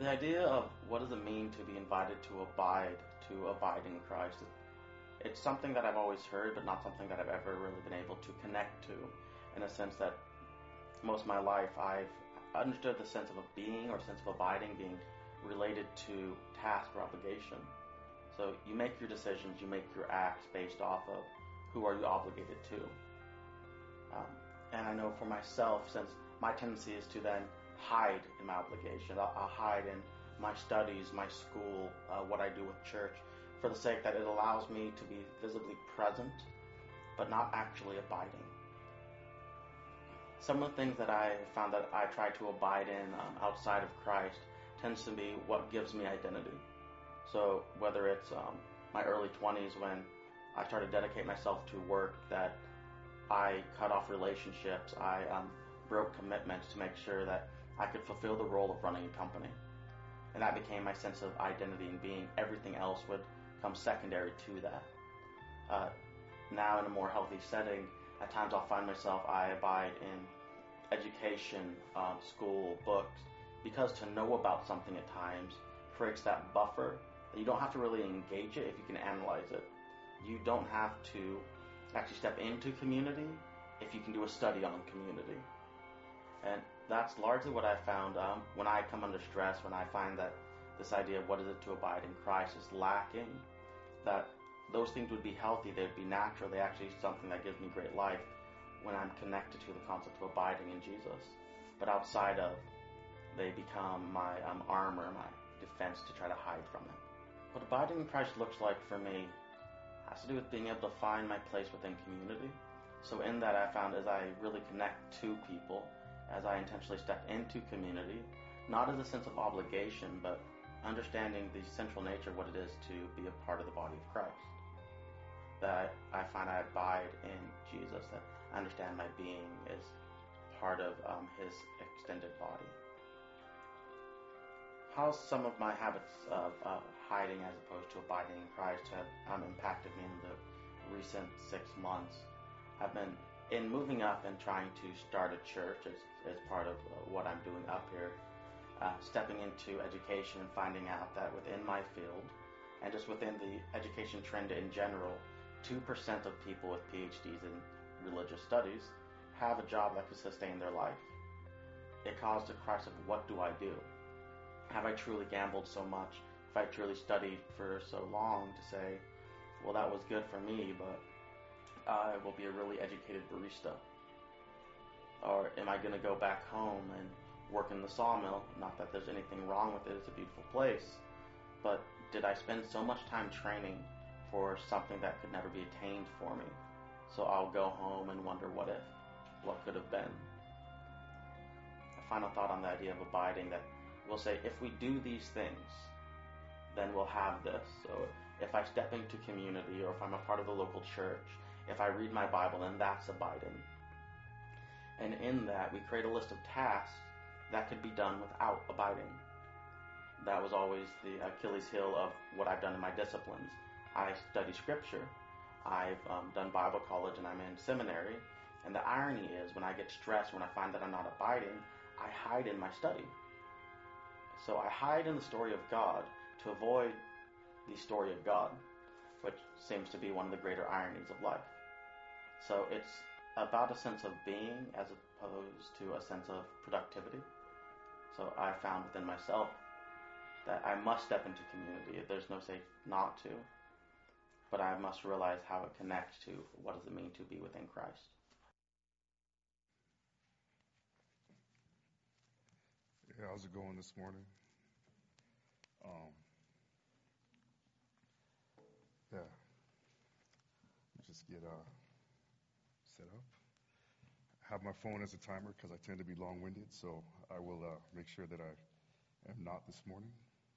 The idea of what does it mean to be invited to abide in Christ, it's something that I've always heard, but not something that I've ever really been able to connect to, in a sense that most of my life I've understood the sense of a being or sense of abiding being related to task or obligation. So you make your decisions, you make your acts based off of who are you obligated to. And I know for myself, since my tendency is to then hide in my obligation, I'll hide in my studies, my school, what I do with church, for the sake that it allows me to be visibly present, but not actually abiding. Some of the things that I found that I try to abide in outside of Christ tends to be what gives me identity. So whether it's my early 20s when I started to dedicate myself to work, that I cut off relationships, I broke commitments to make sure that I could fulfill the role of running a company. And that became my sense of identity and being. Everything else would come secondary to that. Now in a more healthy setting, at times I'll find myself, I abide in education, school, books, because to know about something at times creates that buffer. You don't have to really engage it if you can analyze it. You don't have to actually step into community if you can do a study on community. And that's largely what I found when I come under stress, when I find that this idea of what is it to abide in Christ is lacking, that those things would be healthy, they'd be natural, they actually something that gives me great life when I'm connected to the concept of abiding in Jesus. But outside of, they become my armor, my defense to try to hide from it. What abiding in Christ looks like for me has to do with being able to find my place within community. So in that I found as I really connect to people, as I intentionally step into community, not as a sense of obligation, but understanding the central nature of what it is to be a part of the body of Christ. That I find I abide in Jesus, that I understand my being is part of his extended body. How some of my habits of hiding as opposed to abiding in Christ have impacted me in the recent 6 months have been in moving up and trying to start a church as part of what I'm doing up here, stepping into education and finding out that within my field and just within the education trend in general, 2% of people with PhDs in religious studies have a job that could sustain their life. It caused a crisis of what do I do? Have I truly gambled so much? If I truly studied for so long to say, well, that was good for me, but I will be a really educated barista? Or am I going to go back home and work in the sawmill? Not that there's anything wrong with it, it's a beautiful place. But did I spend so much time training for something that could never be attained for me? So I'll go home and wonder what if, what could have been. A final thought on the idea of abiding, that we'll say if we do these things, then we'll have this. So if I step into community, or if I'm a part of the local church, if I read my Bible, then that's abiding. And in that, we create a list of tasks that could be done without abiding. That was always the Achilles heel of what I've done in my disciplines. I study scripture, I've done Bible college, and I'm in seminary. And the irony is, when I get stressed, when I find that I'm not abiding, I hide in my study. So I hide in the story of God to avoid the story of God, which seems to be one of the greater ironies of life. So it's about a sense of being as opposed to a sense of productivity. So I found within myself that I must step into community. There's no say not to, but I must realize how it connects to what does it mean to be within Christ. Yeah, how's it going this morning? Yeah, just get set up. Have my phone as a timer because I tend to be long-winded, so I will make sure that I am not this morning.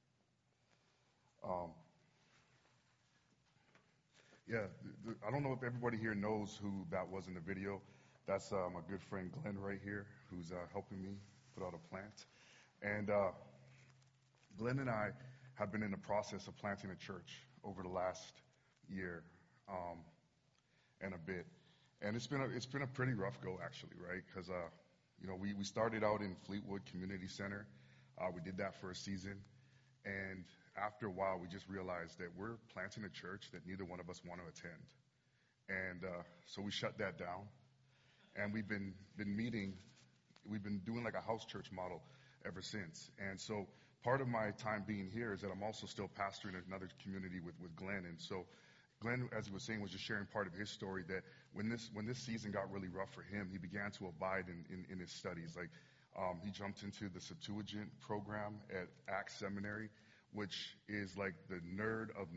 I don't know if everybody here knows who that was in the video. That's my good friend Glenn right here, who's helping me put out a plant. And Glenn and I have been in the process of planting a church over the last year and a bit. And it's been a pretty rough go, actually, right? Because we started out in Fleetwood Community Center. We did that for a season. And after a while, we just realized that we're planting a church that neither one of us want to attend. And so we shut that down. And we've been meeting, we've been doing like a house church model ever since. And so part of my time being here is that I'm also still pastoring another community with Glenn. And so Glenn, as he was saying, was just sharing part of his story that when this season got really rough for him, he began to abide in his studies. Like he jumped into the Septuagint program at Acts Seminary, which is like the nerd of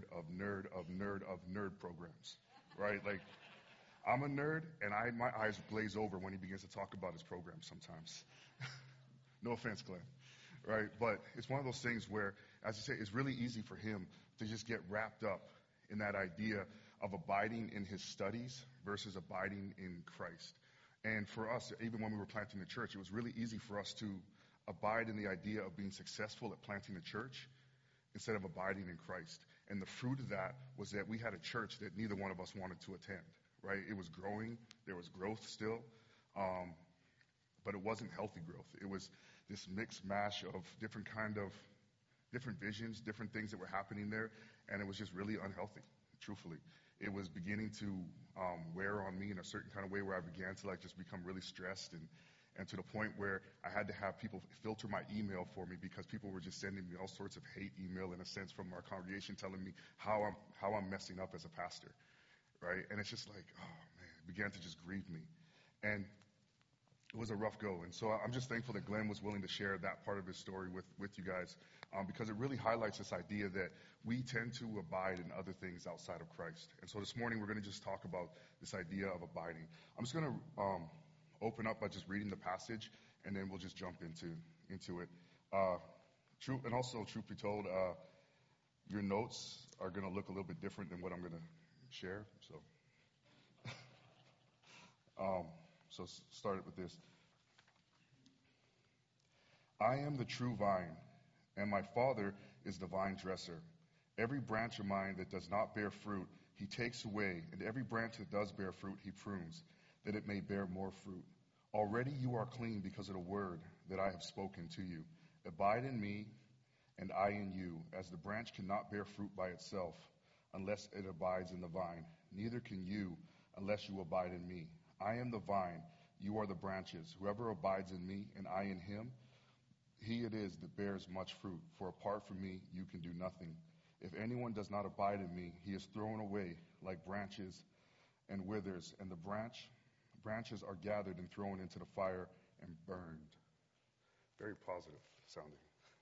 nerd programs, right? Like I'm a nerd, and my eyes glaze over when he begins to talk about his program sometimes. No offense, Glenn, right? But it's one of those things where, as I say, it's really easy for him to just get wrapped up in that idea of abiding in his studies versus abiding in Christ. And for us, even when we were planting the church, it was really easy for us to abide in the idea of being successful at planting the church instead of abiding in Christ. And the fruit of that was that we had a church that neither one of us wanted to attend, right? It was growing. There was growth still. But it wasn't healthy growth. It was this mixed mash of different visions, different things that were happening there. And it was just really unhealthy, truthfully. It was beginning to wear on me in a certain kind of way where I began to like just become really stressed and to the point where I had to have people filter my email for me because people were just sending me all sorts of hate email in a sense from our congregation telling me how I'm messing up as a pastor, right? And it's just like, oh man, it began to just grieve me. And it was a rough go. And so I'm just thankful that Glenn was willing to share that part of his story with you guys because it really highlights this idea that we tend to abide in other things outside of Christ. And so this morning we're going to just talk about this idea of abiding. I'm just going to open up by just reading the passage, and then we'll just jump into it. And also, truth be told, your notes are going to look a little bit different than what I'm going to share. So start it with this. I am the true vine, and my Father is the vine dresser. Every branch of mine that does not bear fruit, he takes away, and every branch that does bear fruit, he prunes, that it may bear more fruit. Already you are clean because of the word that I have spoken to you. Abide in me, and I in you, as the branch cannot bear fruit by itself, unless it abides in the vine. Neither can you, unless you abide in me. I am the vine, you are the branches. Whoever abides in me, and I in him, he it is that bears much fruit. For apart from me, you can do nothing. If anyone does not abide in me, he is thrown away like branches and withers, and the branches are gathered and thrown into the fire and burned. Very positive sounding.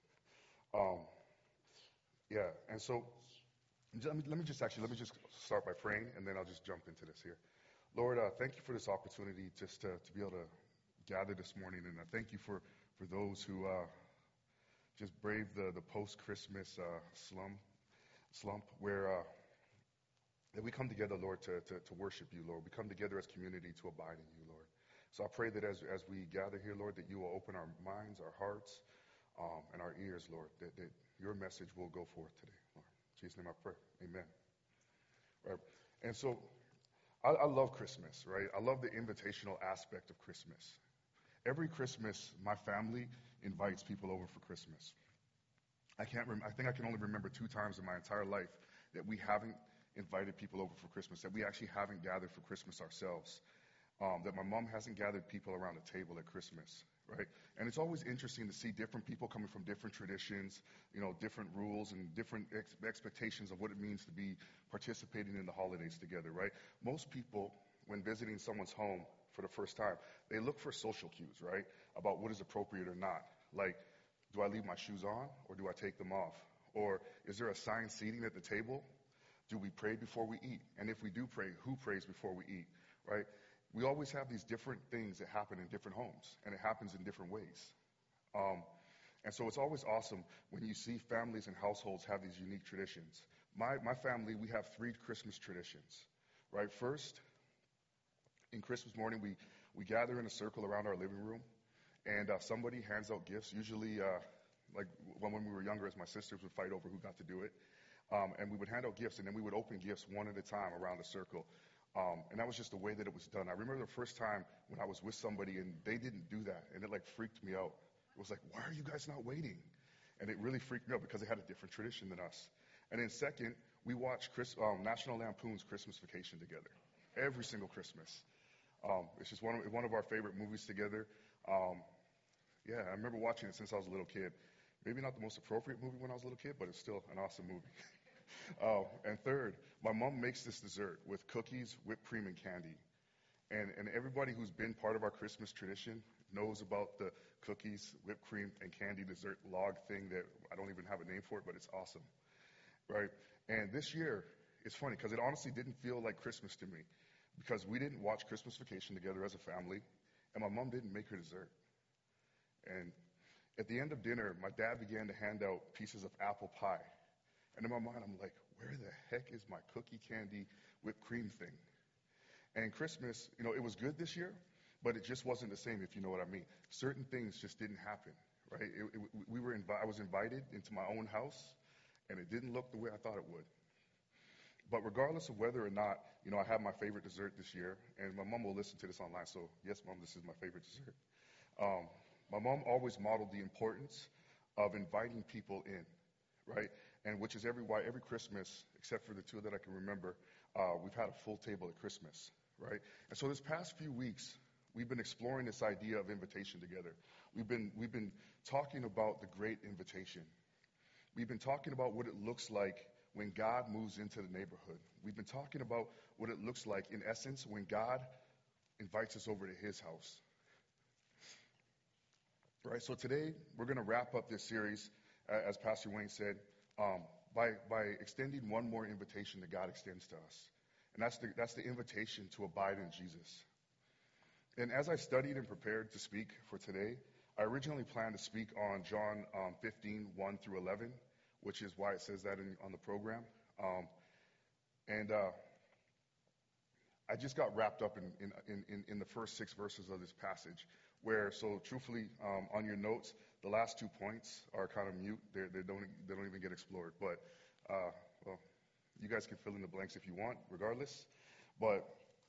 And so let me just start by praying, and then I'll just jump into this here. Lord, thank you for this opportunity just to be able to gather this morning, and I thank you for those who just braved the post-Christmas slump where that we come together, Lord, to worship you, Lord. We come together as community to abide in you, Lord. So I pray that as we gather here, Lord, that you will open our minds, our hearts, and our ears, Lord, that your message will go forth today, Lord. In Jesus' name I pray. Amen. Right. And so I love Christmas, right? I love the invitational aspect of Christmas. Every Christmas, my family invites people over for Christmas. I think I can only remember 2 times in my entire life that we haven't invited people over for Christmas, that we actually haven't gathered for Christmas ourselves, that my mom hasn't gathered people around the table at Christmas, right? And it's always interesting to see different people coming from different traditions, different rules and different expectations of what it means to be participating in the holidays together, right? Most people, when visiting someone's home for the first time, they look for social cues, right, about what is appropriate or not. Like, do I leave my shoes on or do I take them off? Or is there assigned seating at the table? Do we pray before we eat? And if we do pray, who prays before we eat, right? We always have these different things that happen in different homes, and it happens in different ways. And so it's always awesome when you see families and households have these unique traditions. My family, we have 3 Christmas traditions, right? First, in Christmas morning, we gather in a circle around our living room, and somebody hands out gifts. Usually, like when we were younger, as my sisters would fight over who got to do it. And we would hand out gifts, and then we would open gifts one at a time around the circle. And that was just the way that it was done. I remember the first time when I was with somebody, and they didn't do that, and it, freaked me out. It was like, why are you guys not waiting? And it really freaked me out because they had a different tradition than us. And then second, we watched National Lampoon's Christmas Vacation together every single Christmas. It's just one of our favorite movies together. Yeah, I remember watching it since I was a little kid. Maybe not the most appropriate movie when I was a little kid, but it's still an awesome movie. And third, my mom makes this dessert with cookies, whipped cream, and candy. And everybody who's been part of our Christmas tradition knows about the cookies, whipped cream, and candy dessert log thing that I don't even have a name for it, but it's awesome, right? And this year, it's funny because it honestly didn't feel like Christmas to me because we didn't watch Christmas Vacation together as a family, and my mom didn't make her dessert. And at the end of dinner, my dad began to hand out pieces of apple pie. And in my mind, I'm like, where the heck is my cookie, candy, whipped cream thing? And Christmas, it was good this year, but it just wasn't the same, if you know what I mean. Certain things just didn't happen, right? I was invited into my own house, and it didn't look the way I thought it would. But regardless of whether or not, I have my favorite dessert this year, and my mom will listen to this online, so yes, Mom, this is my favorite dessert. My mom always modeled the importance of inviting people in, right? And which is why every Christmas, except for the two that I can remember, we've had a full table at Christmas, right? And so this past few weeks, we've been exploring this idea of invitation together. We've been talking about the great invitation. We've been talking about what it looks like when God moves into the neighborhood. We've been talking about what it looks like, in essence, when God invites us over to his house. Right, so today we're going to wrap up this series, as Pastor Wayne said, by extending one more invitation that God extends to us. And that's the invitation to abide in Jesus. And as I studied and prepared to speak for today, I originally planned to speak on John 15, 1 through 11, which is why it says that on the program. I just got wrapped up in the first 6 verses of this passage, so truthfully, on your notes, the last 2 points are kind of mute. They don't even get explored. But, well, you guys can fill in the blanks if you want, regardless. But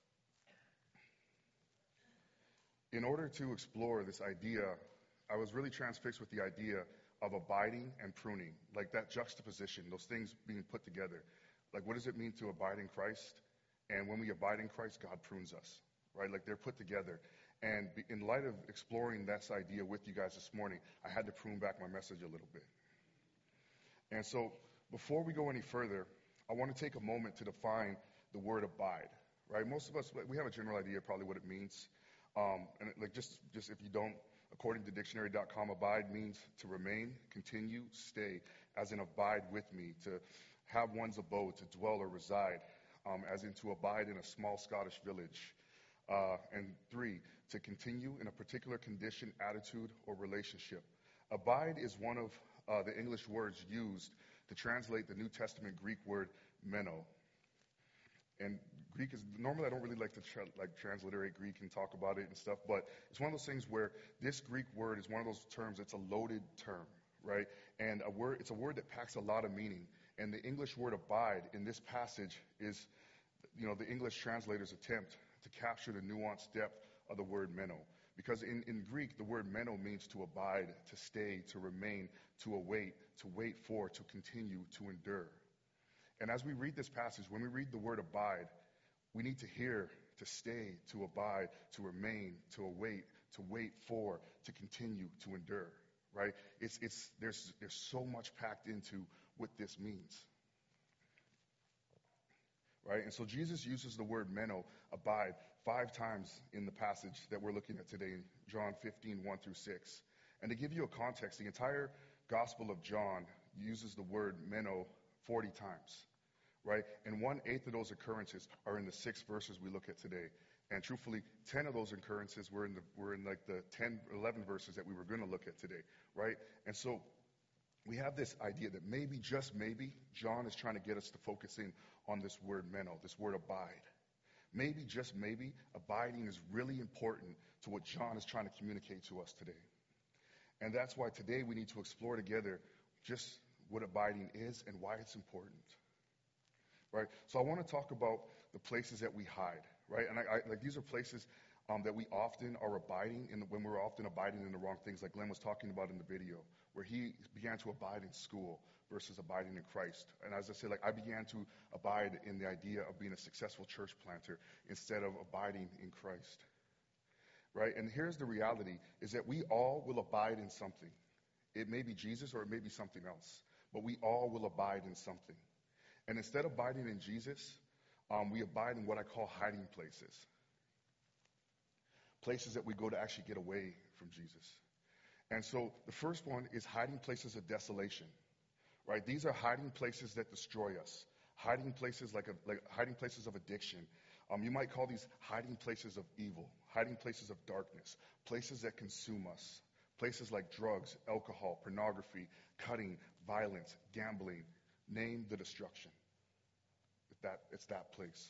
in order to explore this idea, I was really transfixed with the idea of abiding and pruning, like that juxtaposition, those things being put together. Like, what does it mean to abide in Christ? And when we abide in Christ, God prunes us, right? Like, they're put together. And in light of exploring this idea with you guys this morning, I had to prune back my message a little bit. And so before we go any further, I want to take a moment to define the word abide, right? Most of us, we have a general idea of probably what it means. And just if you don't, according to dictionary.com, abide means to remain, continue, stay, as in abide with me, to have one's abode, to dwell or reside, as in to abide in a small Scottish village. And 3, to continue in a particular condition, attitude, or relationship. Abide is one of the English words used to translate the New Testament Greek word meno. And Greek is, normally I don't really like to transliterate Greek and talk about it and stuff, but it's one of those things where this Greek word is one of those terms, it's a loaded term, right? And it's a word that packs a lot of meaning. And the English word abide in this passage is, the English translator's attempt to capture the nuanced depth of the word meno. Because in Greek, the word meno means to abide, to stay, to remain, to await, to wait for, to continue, to endure. And as we read this passage, when we read the word abide, we need to hear to stay, to abide, to remain, to await, to wait for, to continue, to endure, right? There's so much packed into what this means. Right? And so Jesus uses the word meno, abide, 5 times in the passage that we're looking at today, John 15, 1 through 6. And to give you a context, the entire Gospel of John uses the word meno 40 times, right? And 1/8 of those occurrences are in the 6 verses we look at today. And truthfully, 10 of those occurrences were in the 10, 11 verses that we were going to look at today, right? And so we have this idea that maybe, just maybe, John is trying to get us to focus in on this word meno, this word abide. Maybe, just maybe, abiding is really important to what John is trying to communicate to us today. And that's why today we need to explore together just what abiding is and why it's important. Right? So I want to talk about the places that we hide, right? And these are places that we often are abiding in, when we're often abiding in the wrong things, like Glenn was talking about in the video, where he began to abide in school versus abiding in Christ. And as I said, like I began to abide in the idea of being a successful church planter instead of abiding in Christ. Right? And here's the reality, is that we all will abide in something. It may be Jesus or it may be something else, but we all will abide in something. And instead of abiding in Jesus, we abide in what I call hiding places. Places that we go to actually get away from Jesus. And so the first one is hiding places of desolation. Right? These are hiding places that destroy us. Hiding places like hiding places of addiction. You might call these hiding places of evil, hiding places of darkness, places that consume us. Places like drugs, alcohol, pornography, cutting, violence, gambling. Name the destruction. It's that place.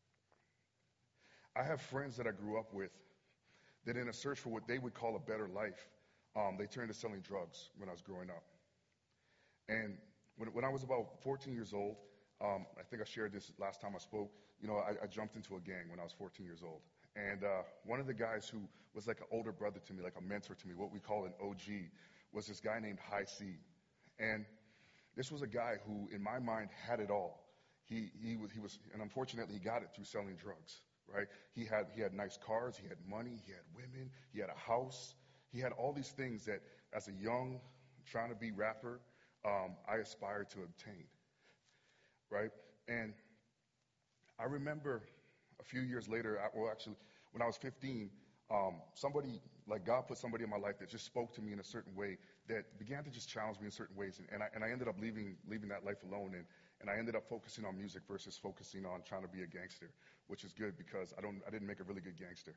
I have friends that I grew up with that in a search for what they would call a better life, they turned to selling drugs when I was growing up. And when I was about 14 years old, I think I shared this last time I spoke, I jumped into a gang when I was 14 years old. And one of the guys who was like an older brother to me, like a mentor to me, what we call an OG, was this guy named High C. And this was a guy who, in my mind, had it all. He was, and unfortunately, he got it through selling drugs, right? He had nice cars, he had money, he had women, he had a house. He had all these things that, as a young, trying to be rapper, I aspired to obtain, right? And I remember a few years later, when I was 15, somebody, like God put somebody in my life that just spoke to me in a certain way that began to just challenge me in certain ways. And I ended up leaving that life alone. And I ended up focusing on music versus focusing on trying to be a gangster, which is good because I didn't make a really good gangster.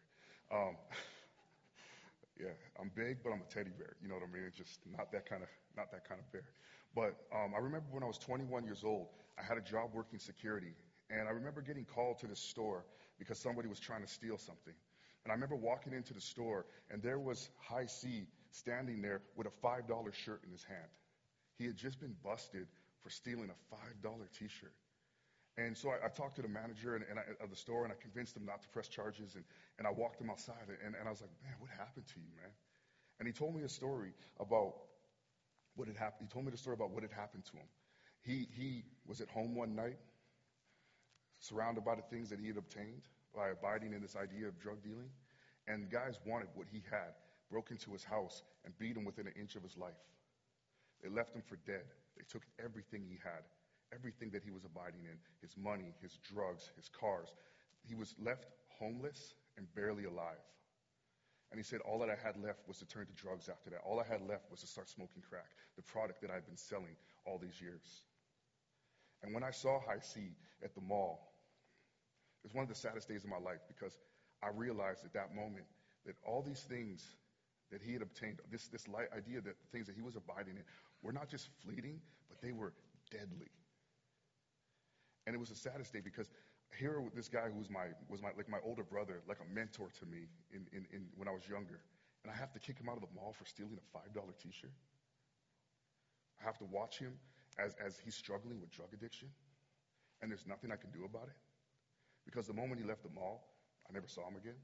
Yeah, I'm big, but I'm a teddy bear. You know what I mean? It's just not that kind of bear. But I remember when I was 21 years old, I had a job working security. And I remember getting called to the store because somebody was trying to steal something. And I remember walking into the store, and there was High C standing there with a $5 shirt in his hand. He had just been busted for stealing a $5 T-shirt. And so I talked to the manager of the store, and I convinced him not to press charges. And I walked him outside, and I was like, man, what happened to you, man? And he told me a story about what had happened. He told me the story about what had happened to him. He was at home one night, surrounded by the things that he had obtained by abiding in this idea of drug dealing. And guys wanted what he had, broke into his house, and beat him within an inch of his life. They left him for dead. They took everything he had, everything that he was abiding in, his money, his drugs, his cars. He was left homeless and barely alive. And he said, all that I had left was to turn to drugs after that. All I had left was to start smoking crack, the product that I've been selling all these years. And when I saw High C at the mall, it was one of the saddest days of my life because I realized at that moment that all these things that he had obtained, this idea that the things that he was abiding in were not just fleeting, but they were deadly. And it was the saddest day because here this guy who was my older brother, like a mentor to me in when I was younger, and I have to kick him out of the mall for stealing a $5 T-shirt. I have to watch him as he's struggling with drug addiction, and there's nothing I can do about it. Because the moment he left the mall, I never saw him again.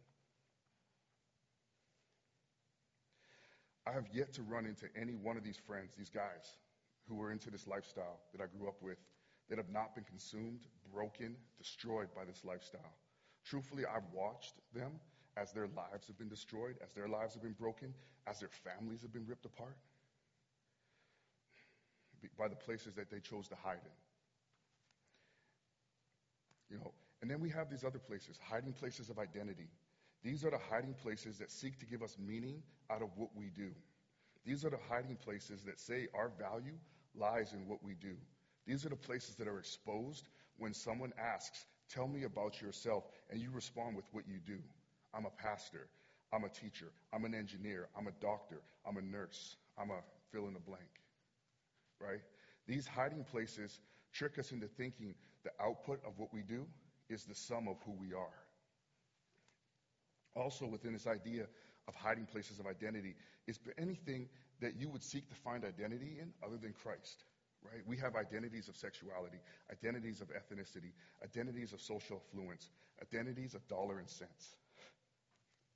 I have yet to run into any one of these friends, these guys, who were into this lifestyle that I grew up with, that have not been consumed, broken, destroyed by this lifestyle. Truthfully, I've watched them as their lives have been destroyed, as their lives have been broken, as their families have been ripped apart by the places that they chose to hide in. And then we have these other places, hiding places of identity. These are the hiding places that seek to give us meaning out of what we do. These are the hiding places that say our value lies in what we do. These are the places that are exposed when someone asks, tell me about yourself, and you respond with what you do. I'm a pastor. I'm a teacher. I'm an engineer. I'm a doctor. I'm a nurse. I'm a fill in the blank. Right? These hiding places trick us into thinking the output of what we do is the sum of who we are. Also, within this idea of hiding places of identity, is there anything that you would seek to find identity in other than Christ? Right? We have identities of sexuality, identities of ethnicity, identities of social affluence, identities of dollar and cents.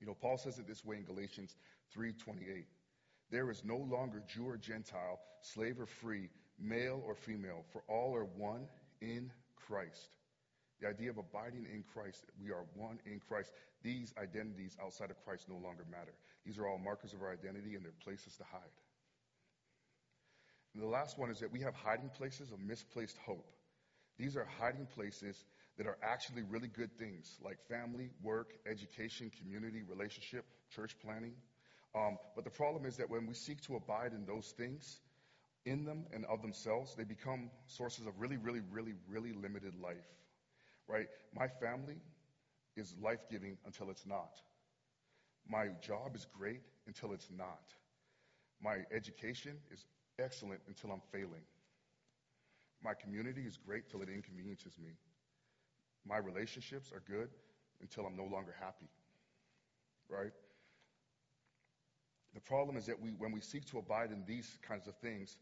Paul says it this way in Galatians 3:28. There is no longer Jew or Gentile, slave or free, male or female, for all are one in Christ. The idea of abiding in Christ, we are one in Christ. These identities outside of Christ no longer matter. These are all markers of our identity, and they're places to hide. And the last one is that we have hiding places of misplaced hope. These are hiding places that are actually really good things, like family, work, education, community, relationship, church planning. But the problem is that when we seek to abide in those things, in them and of themselves, they become sources of really, really, really, really limited life, right? My family is life-giving until it's not. My job is great until it's not. My education is excellent until I'm failing. My community is great till it inconveniences me. My relationships are good until I'm no longer happy, right? The problem is that when we seek to abide in these kinds of things,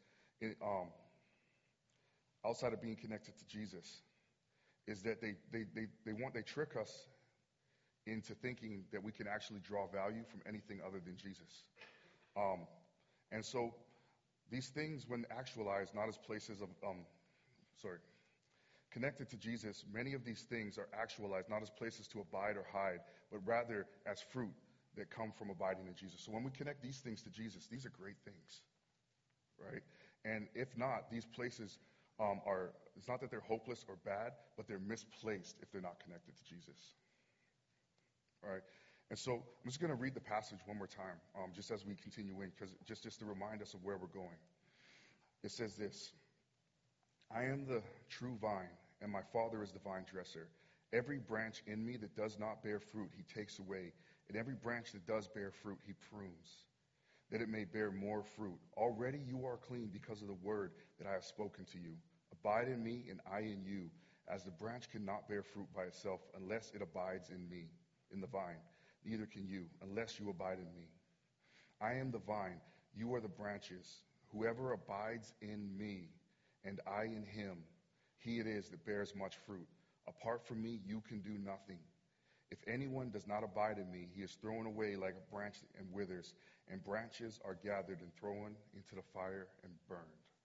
outside of being connected to Jesus, is that they trick us into thinking that we can actually draw value from anything other than Jesus. And so these things, when actualized, not as places of, connected to Jesus, many of these things are actualized not as places to abide or hide, but rather as fruit that come from abiding in Jesus. So when we connect these things to Jesus, these are great things, right? And if not, these places it's not that they're hopeless or bad, but they're misplaced if they're not connected to Jesus. All right? And so I'm just going to read the passage one more time, just as we continue in, because just to remind us of where we're going. It says this: I am the true vine, and my Father is the vine dresser. Every branch in me that does not bear fruit, he takes away. And every branch that does bear fruit, he prunes, that it may bear more fruit. Already you are clean because of the word that I have spoken to you. Abide in me, and I in you, as the branch cannot bear fruit by itself unless it abides in me, in the vine. Neither can you, unless you abide in me. I am the vine, you are the branches. Whoever abides in me, and I in him, he it is that bears much fruit. Apart from me, you can do nothing. If anyone does not abide in me, he is thrown away like a branch and withers, and branches are gathered and thrown into the fire and burned.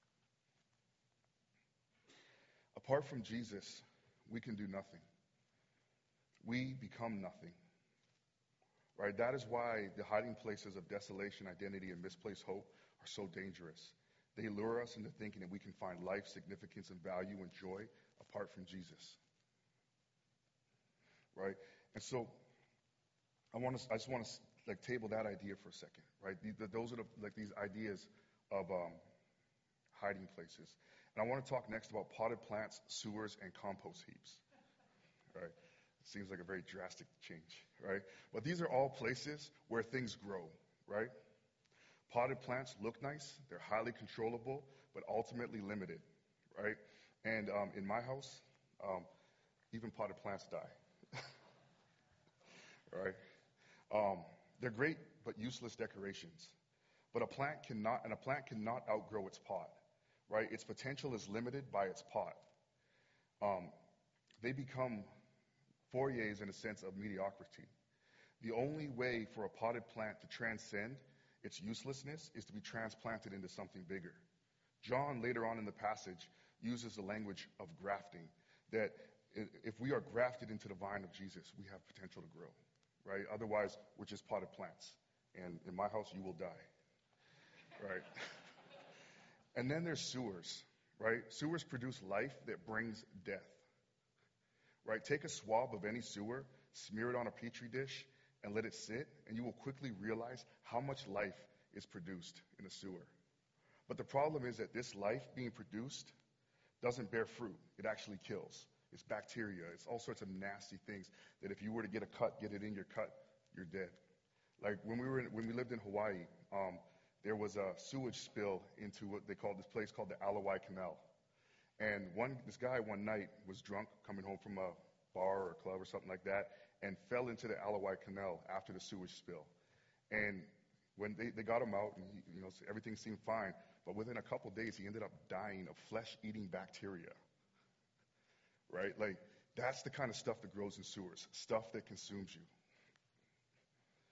Apart from Jesus, we can do nothing. We become nothing. Right? That is why the hiding places of desolation, identity, and misplaced hope are so dangerous. They lure us into thinking that we can find life, significance, and value and joy apart from Jesus. Right? And so I just want to table that idea for a second. Right? Those are these ideas of hiding places. And I want to talk next about potted plants, sewers, and compost heaps. Right? It seems like a very drastic change, right? But these are all places where things grow, right? Potted plants look nice, they're highly controllable, but ultimately limited, right? And in my house, even potted plants die, right? They're great but useless decorations. But a plant cannot outgrow its pot, right? Its potential is limited by its pot. They become foyers in a sense of mediocrity. The only way for a potted plant to transcend its uselessness is to be transplanted into something bigger. John, later on in the passage, uses the language of grafting, that if we are grafted into the vine of Jesus, we have potential to grow, right? Otherwise, we're just potted plants. And in my house, you will die, right? And then there's sewers, right? Sewers produce life that brings death, right? Take a swab of any sewer, smear it on a petri dish, and let it sit, and you will quickly realize how much life is produced in a sewer. But the problem is that this life being produced doesn't bear fruit. It actually kills. It's bacteria. It's all sorts of nasty things that if you were to get it in your cut, you're dead. Like when we lived in Hawaii, there was a sewage spill into what they called this place called the Alawai Canal. And this guy one night was drunk, coming home from a bar or a club or something like that, and fell into the Alawai Canal after the sewage spill. And when they got him out, and everything seemed fine, but within a couple days, he ended up dying of flesh-eating bacteria. Right? Like, that's the kind of stuff that grows in sewers, stuff that consumes you.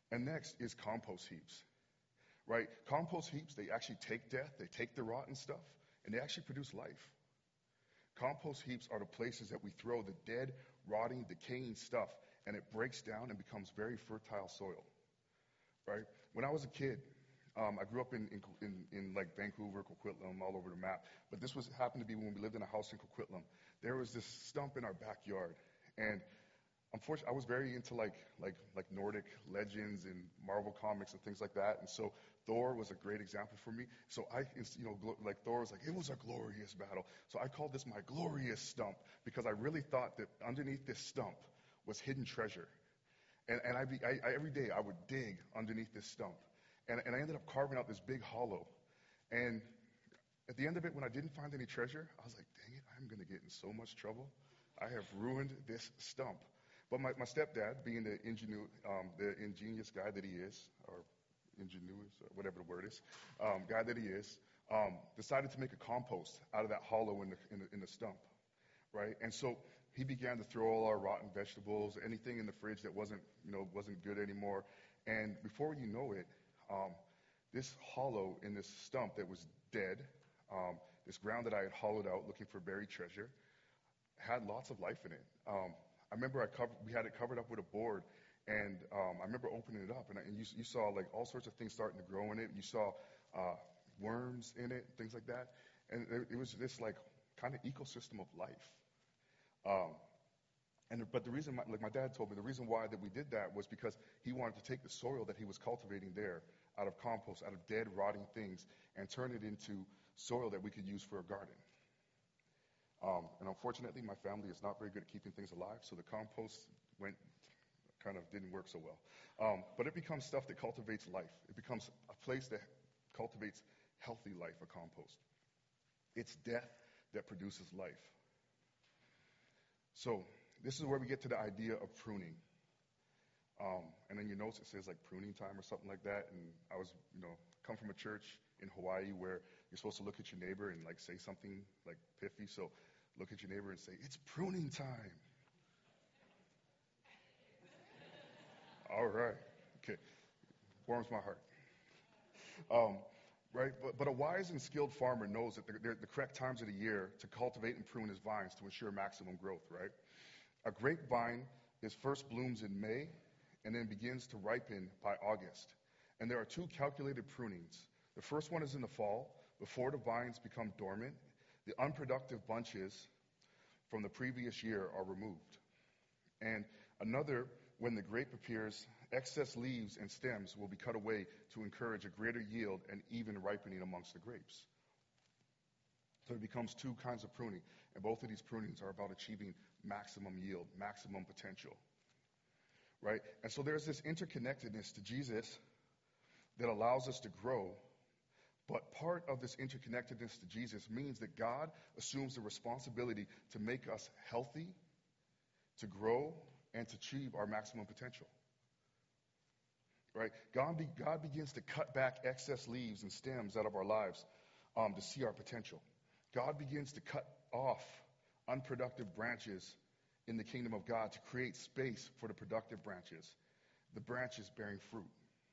And next is compost heaps, right? Compost heaps, they actually take death, they take the rotten stuff, and they actually produce life. Compost heaps are the places that we throw the dead, rotting, decaying stuff, and it breaks down and becomes very fertile soil, right? When I was a kid, I grew up in like Vancouver, Coquitlam, all over the map. But this happened to be when we lived in a house in Coquitlam. There was this stump in our backyard, and unfortunately, I was very into like Nordic legends and Marvel comics and things like that. And so Thor was a great example for me. So like Thor was like, it was a glorious battle. So I called this my glorious stump because I really thought that underneath this stump was hidden treasure. And every day I would dig underneath this stump. And I ended up carving out this big hollow. And at the end of it, when I didn't find any treasure, I was like, dang it, I'm going to get in so much trouble. I have ruined this stump. But my stepdad, being the ingenious guy that he is, or ingenuous, or whatever the word is, guy that he is, decided to make a compost out of that hollow in the stump, right? And so he began to throw all our rotten vegetables, anything in the fridge that wasn't good anymore. And before you know it, this hollow in this stump that was dead, this ground that I had hollowed out looking for buried treasure, had lots of life in it. I remember we had it covered up with a board, and I remember opening it up, and you saw like all sorts of things starting to grow in it. You saw worms in it, things like that, and it was this like kind of ecosystem of life. But the reason, like my dad told me, the reason why that we did that was because he wanted to take the soil that he was cultivating there out of compost, out of dead, rotting things, and turn it into soil that we could use for a garden. And unfortunately, my family is not very good at keeping things alive, so the compost didn't work so well. But it becomes stuff that cultivates life. It becomes a place that cultivates healthy life, a compost. It's death that produces life. So this is where we get to the idea of pruning. And then your notes, it says like pruning time or something like that. And I was, come from a church in Hawaii where you're supposed to look at your neighbor and like say something like pithy. So look at your neighbor and say, it's pruning time. All right. Okay. Warms my heart. Right? But a wise and skilled farmer knows that the correct times of the year to cultivate and prune his vines to ensure maximum growth, right? A grapevine first blooms in May and then begins to ripen by August. And there are two calculated prunings. The first one is in the fall, before the vines become dormant. The unproductive bunches from the previous year are removed. And another, when the grape appears, excess leaves and stems will be cut away to encourage a greater yield and even ripening amongst the grapes. So it becomes two kinds of pruning. And both of these prunings are about achieving maximum yield, maximum potential. Right? And so there's this interconnectedness to Jesus that allows us to grow. But part of this interconnectedness to Jesus means that God assumes the responsibility to make us healthy, to grow, and to achieve our maximum potential. Right? God begins to cut back excess leaves and stems out of our lives to see our potential. God begins to cut off unproductive branches in the kingdom of God to create space for the productive branches, the branches bearing fruit.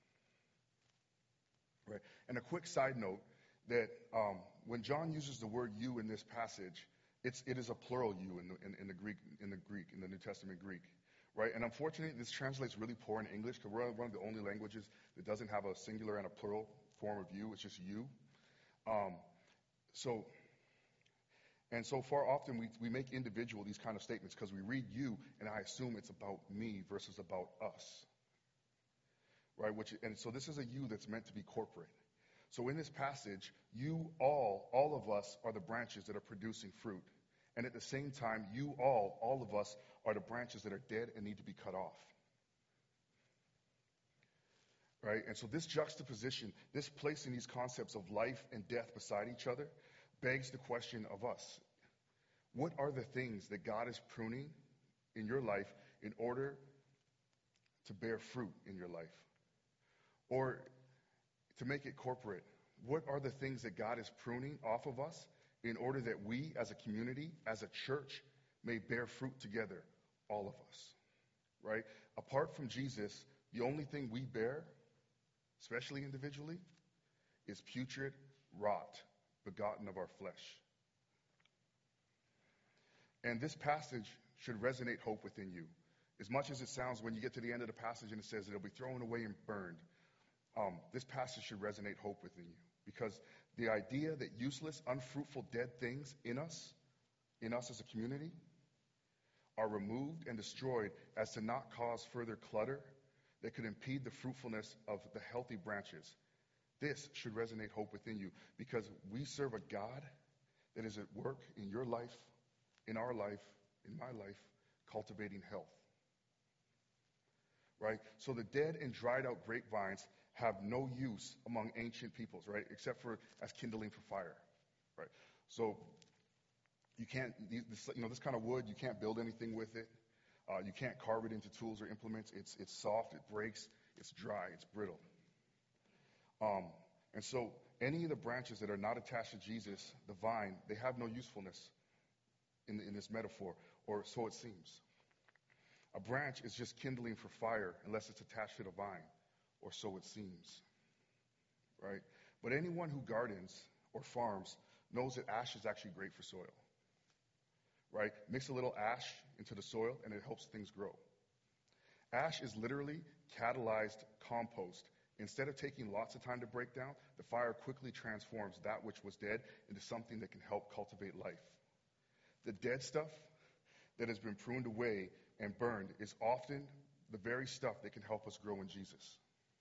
Right? And a quick side note that when John uses the word "you" in this passage, it is a plural "you" in the New Testament Greek. Right? And unfortunately, this translates really poor in English because we're one of the only languages that doesn't have a singular and a plural form of "you." It's just "you." So far often we make individual these kind of statements because we read "you" and I assume it's about me versus about us. Right? So this is a "you" that's meant to be corporate. So in this passage, you all of us are the branches that are producing fruit. And at the same time, you all of us are the branches that are dead and need to be cut off. Right? And so this juxtaposition, this placing these concepts of life and death beside each other, begs the question of us. What are the things that God is pruning in your life in order to bear fruit in your life? Or to make it corporate, what are the things that God is pruning off of us in order that we as a community, as a church, may bear fruit together, all of us? Right? Apart from Jesus, The only thing we bear, especially individually, is putrid rot, begotten of our flesh. And this passage should resonate hope within you. As much as it sounds when you get to the end of the passage and it says it'll be thrown away and burned, this passage should resonate hope within you. Because the idea that useless, unfruitful, dead things in us as a community, are removed and destroyed as to not cause further clutter that could impede the fruitfulness of the healthy branches. This should resonate hope within you, because we serve a God that is at work in your life, in our life, in my life, cultivating health. Right? So the dead and dried out grapevines have no use among ancient peoples, right? Except for as kindling for fire, right? So you can't, this kind of wood, you can't build anything with it. You can't carve it into tools or implements. It's soft, it breaks, it's dry, it's brittle. And so any of the branches that are not attached to Jesus, the vine, they have no usefulness in this metaphor, or so it seems. A branch is just kindling for fire unless it's attached to the vine, or so it seems, right? But anyone who gardens or farms knows that ash is actually great for soil, right? Mix a little ash into the soil and it helps things grow. Ash is literally catalyzed compost. Instead of taking lots of time to break down, the fire quickly transforms that which was dead into something that can help cultivate life. The dead stuff that has been pruned away and burned is often the very stuff that can help us grow in Jesus.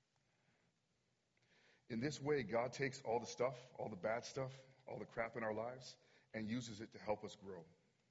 In this way, God takes all the stuff, all the bad stuff, all the crap in our lives, and uses it to help us grow.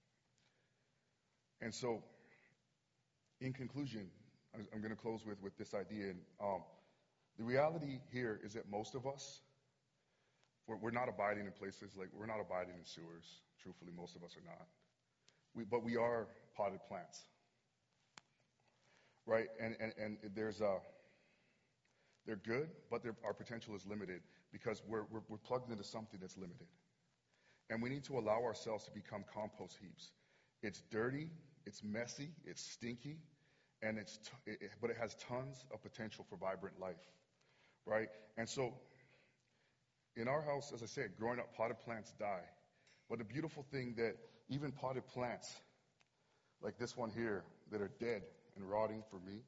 And so, in conclusion, I'm going to close with this idea. The reality here is that most of us, we're not abiding in places like, we're not abiding in sewers. Truthfully, most of us are not. But we are potted plants, right? And they're good, but our potential is limited because we're plugged into something that's limited. And we need to allow ourselves to become compost heaps. It's dirty, it's messy, it's stinky, and but it has tons of potential for vibrant life, right? And so, in our house, as I said, growing up, potted plants die. But the beautiful thing that even potted plants, like this one here, that are dead and rotting for me,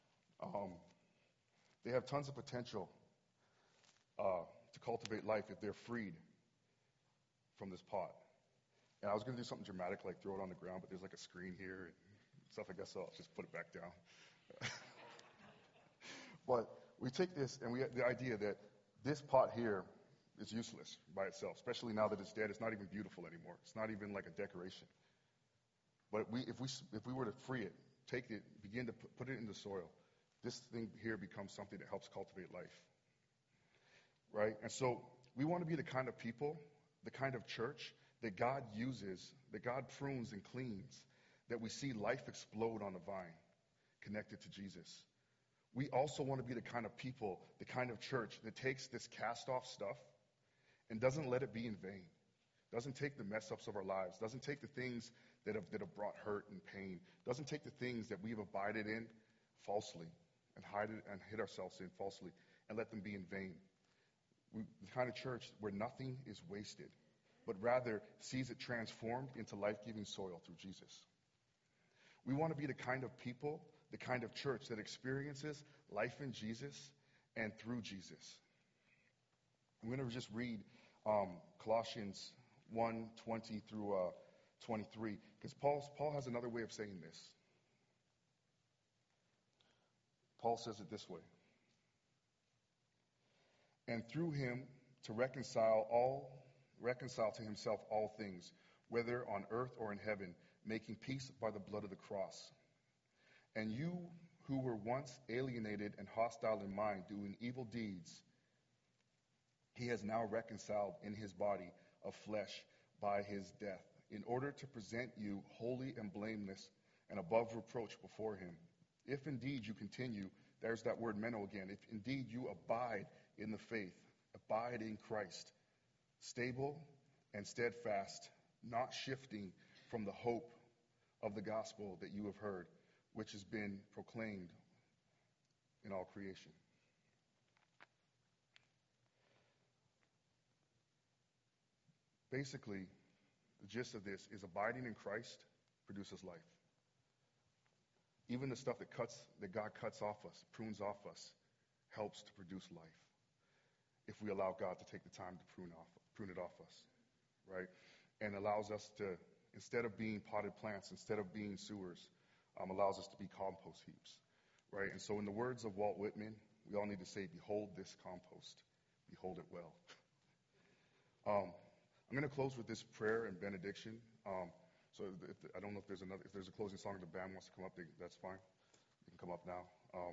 they have tons of potential to cultivate life if they're freed from this pot. And I was going to do something dramatic, like throw it on the ground, but there's like a screen here and stuff, I guess, so I'll just put it back down. But we take this, and we have the idea that this pot here is useless by itself, especially now that it's dead. It's not even beautiful anymore. It's not even like a decoration. But if we were to free it, take it, begin to put it in the soil, this thing here becomes something that helps cultivate life, right? And so we want to be the kind of people, the kind of church that God uses, that God prunes and cleans, that we see life explode on the vine connected to Jesus. We also want to be the kind of people, the kind of church that takes this cast-off stuff and doesn't let it be in vain, doesn't take the mess-ups of our lives, doesn't take the things that have brought hurt and pain, doesn't take the things that we've abided in falsely and hid ourselves in falsely and let them be in vain. The kind of church where nothing is wasted, but rather sees it transformed into life-giving soil through Jesus. We want to be the kind of people, the kind of church that experiences life in Jesus and through Jesus. I'm going to just read Colossians 1:20 through 23, because Paul has another way of saying this. Paul says it this way. And through him to reconcile to himself all things, whether on earth or in heaven, making peace by the blood of the cross. And you who were once alienated and hostile in mind, doing evil deeds, he has now reconciled in his body of flesh by his death, in order to present you holy and blameless and above reproach before him. If indeed you continue, there's that word meno again, if indeed you abide in the faith, abide in Christ, stable and steadfast, not shifting from the hope of the gospel that you have heard, which has been proclaimed in all creation. Basically, the gist of this is abiding in Christ produces life. Even the stuff that God cuts off us, prunes off us, helps to produce life. If we allow God to take the time to prune it off us, right? And allows us to, instead of being potted plants, instead of being sewers, allows us to be compost heaps, right? And so in the words of Walt Whitman, we all need to say, behold this compost, behold it well. I'm going to close with this prayer and benediction. So I don't know if there's a closing song the band wants to come up, that's fine. You can come up now.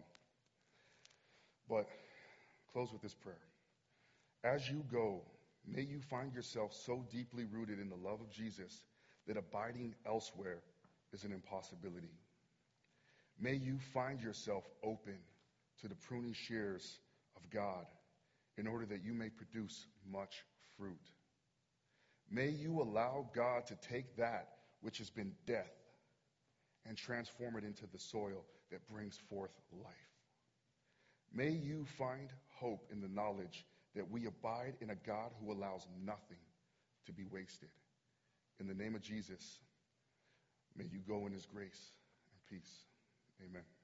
But close with this prayer. As you go, may you find yourself so deeply rooted in the love of Jesus that abiding elsewhere is an impossibility. May you find yourself open to the pruning shears of God in order that you may produce much fruit. May you allow God to take that which has been death and transform it into the soil that brings forth life. May you find hope in the knowledge that we abide in a God who allows nothing to be wasted. In the name of Jesus, may you go in his grace and peace. Amen.